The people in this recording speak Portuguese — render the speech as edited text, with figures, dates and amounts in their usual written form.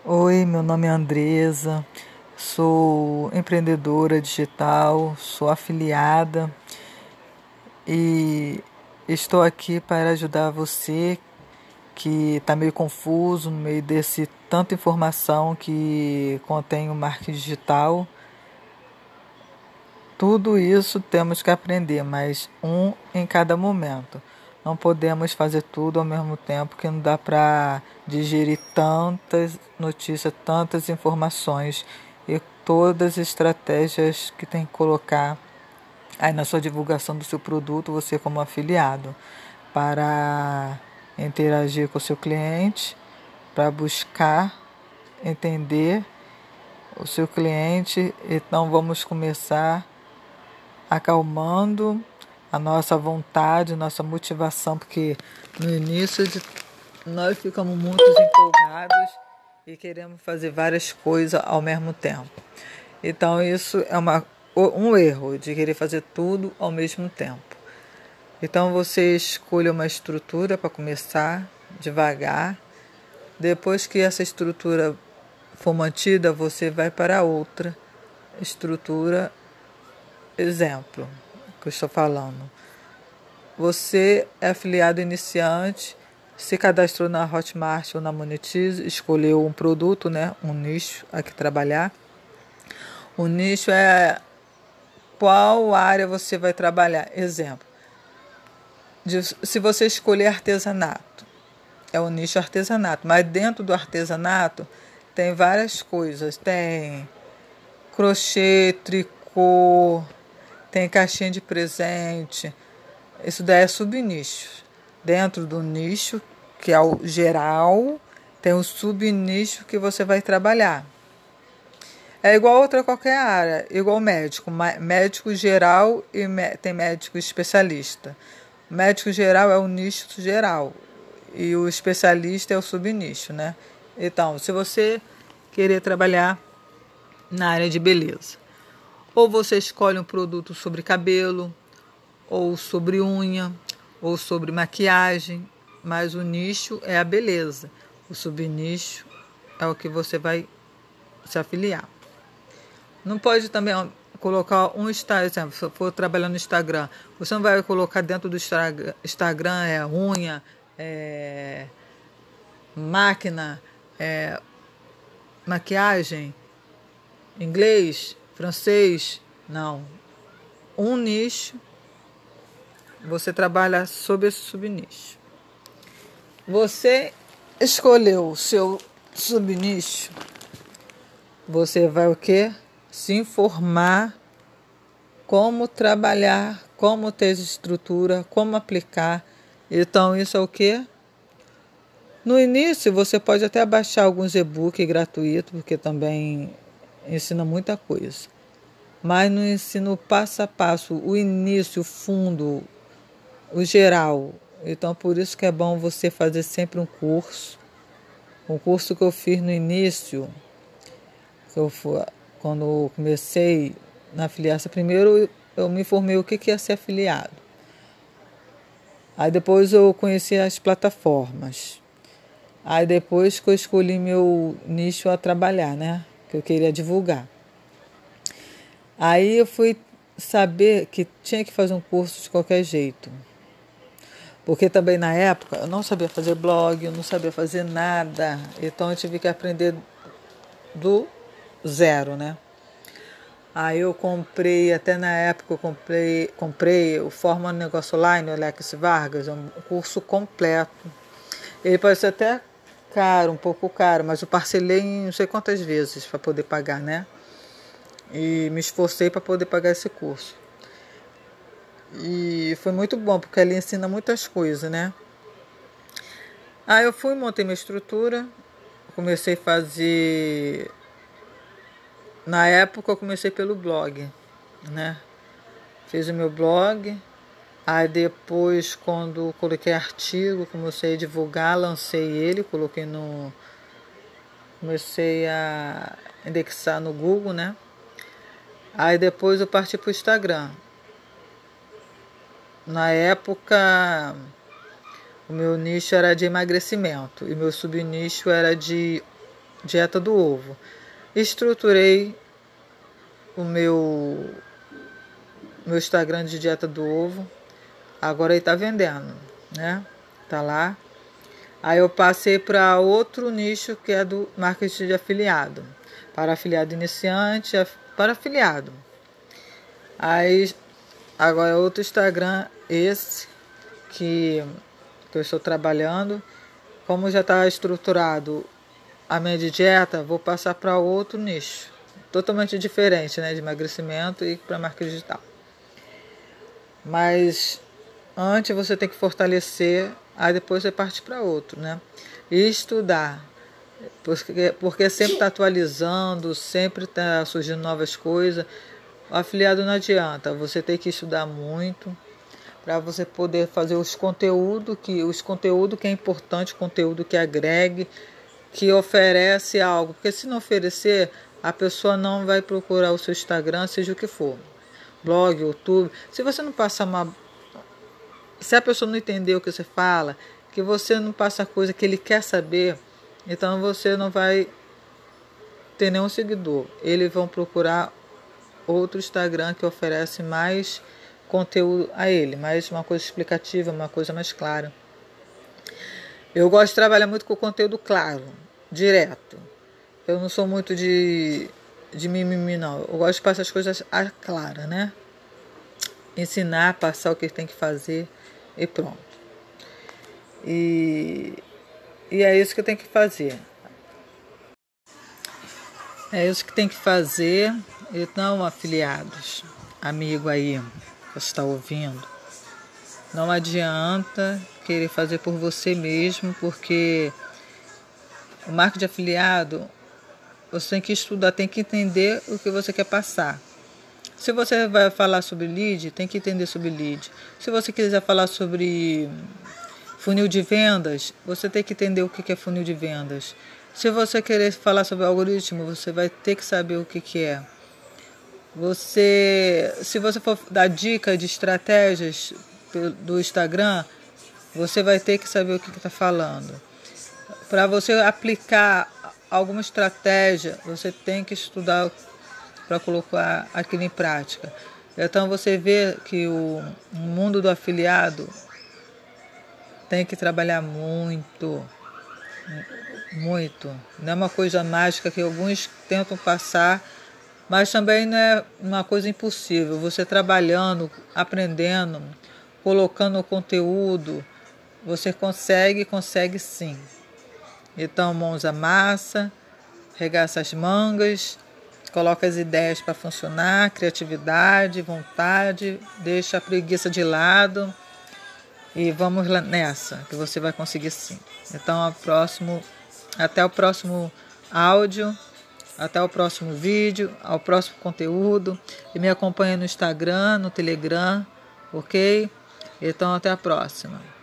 Oi, meu nome é Andresa, sou empreendedora digital, sou afiliada e estou aqui para ajudar você que está meio confuso no meio desse tanta informação que contém o marketing digital. Tudo isso temos que aprender, mas um em cada momento. Não podemos fazer tudo ao mesmo tempo, que não dá para digerir tantas notícias, tantas informações e todas as estratégias que tem que colocar aí na sua divulgação do seu produto, você como afiliado, para interagir com o seu cliente, para buscar entender o seu cliente. Então vamos começar acalmando a nossa vontade, nossa motivação, porque no início nós ficamos muito empolgados e queremos fazer várias coisas ao mesmo tempo. Então isso é um erro de querer fazer tudo ao mesmo tempo. Então você escolha uma estrutura para começar devagar. Depois que essa estrutura for mantida, você vai para outra estrutura. Exemplo que eu estou falando. Você é afiliado iniciante, se cadastrou na Hotmart ou na Monetize, escolheu um produto, né, um nicho a que trabalhar. O nicho é qual área você vai trabalhar. Exemplo, se você escolher artesanato, é o nicho artesanato, mas dentro do artesanato tem várias coisas. Tem crochê, tricô, tem caixinha de presente. Isso daí é subnicho. Dentro do nicho, que é o geral, tem o subnicho que você vai trabalhar. É igual outra qualquer área, igual médico. Médico geral e tem médico especialista. O médico geral é o nicho geral e o especialista é o subnicho, né? Então, se você querer trabalhar na área de beleza, ou você escolhe um produto sobre cabelo, ou sobre unha, ou sobre maquiagem, mas o nicho é a beleza. O subnicho é o que você vai se afiliar. Não pode também colocar um Instagram, se for trabalhando no Instagram, você não vai colocar dentro do Instagram unha, máquina, maquiagem, inglês, francês, não. Um nicho, você trabalha sobre esse subnicho. Você escolheu o seu subnicho, você vai o quê? Se informar como trabalhar, como ter estrutura, como aplicar. Então isso é o quê? No início você pode até baixar alguns e-books gratuitos, porque também ensina muita coisa. Mas no ensino passo a passo, o início, o fundo, o geral. Então por isso que é bom você fazer sempre um curso. Um curso que eu fiz no início, quando eu comecei na afiliação, primeiro eu me informei o que é ser afiliado. Aí depois eu conheci as plataformas. Aí depois que eu escolhi meu nicho a trabalhar, né? Que eu queria divulgar. Aí eu fui saber que tinha que fazer um curso de qualquer jeito. Porque também na época eu não sabia fazer blog, eu não sabia fazer nada. Então eu tive que aprender do zero, né? Aí eu comprei, até na época eu comprei o Forma Negócio Online, o Alex Vargas, é um curso completo. Ele pode ser até caro, um pouco caro, mas eu parcelei em não sei quantas vezes para poder pagar, né? E me esforcei para poder pagar esse curso. E foi muito bom, porque ele ensina muitas coisas, né? Aí eu fui, montei minha estrutura, comecei a fazer. Na época eu comecei pelo blog, né? Fiz o meu blog. Aí depois, quando coloquei artigo, comecei a divulgar, lancei ele, comecei a indexar no Google, né? Aí depois eu parti para o Instagram. Na época, o meu nicho era de emagrecimento e meu subnicho era de dieta do ovo. Estruturei o meu Instagram de dieta do ovo. Agora ele tá vendendo, né? Tá lá. Aí eu passei para outro nicho que é do marketing de afiliado. Para afiliado iniciante, para afiliado. Aí agora é outro Instagram, esse que eu estou trabalhando. Como já está estruturado a minha dieta, vou passar para outro nicho. Totalmente diferente, né? De emagrecimento e para marca digital. Mas antes você tem que fortalecer, aí depois você parte para outro, né? E estudar. Porque sempre está atualizando, sempre está surgindo novas coisas. O afiliado não adianta, você tem que estudar muito para você poder fazer os conteúdos que é importante, conteúdo que agregue, que oferece algo. Porque se não oferecer, a pessoa não vai procurar o seu Instagram, seja o que for. Blog, YouTube. Se você não passar se a pessoa não entender o que você fala, que você não passa a coisa que ele quer saber, então você não vai ter nenhum seguidor. Eles vão procurar outro Instagram que oferece mais conteúdo a ele, mais uma coisa explicativa, uma coisa mais clara. Eu gosto de trabalhar muito com conteúdo claro, direto. Eu não sou muito de mimimi, não. Eu gosto de passar as coisas claras, né? Ensinar, passar o que tem que fazer e pronto. E é isso que tem que fazer. É isso que tem que fazer. Então, afiliados, amigo aí que está ouvindo, não adianta querer fazer por você mesmo, porque o marketing de afiliado, você tem que estudar, tem que entender o que você quer passar. Se você vai falar sobre lead, tem que entender sobre lead. Se você quiser falar sobre funil de vendas, você tem que entender o que é funil de vendas. Se você querer falar sobre algoritmo, você vai ter que saber o que é. Se você for dar dica de estratégias do Instagram, você vai ter que saber o que está falando. Para você aplicar alguma estratégia, você tem que estudar para colocar aquilo em prática. Então você vê que o mundo do afiliado tem que trabalhar muito, muito. Não é uma coisa mágica que alguns tentam passar, mas também não é uma coisa impossível. Você trabalhando, aprendendo, colocando o conteúdo, você consegue sim. Então, mãos à massa, regaça as mangas, coloca as ideias para funcionar, criatividade, vontade, deixa a preguiça de lado e vamos nessa, que você vai conseguir sim. Então, até o próximo áudio, até o próximo vídeo, ao próximo conteúdo. E me acompanha no Instagram, no Telegram, ok? Então, até a próxima.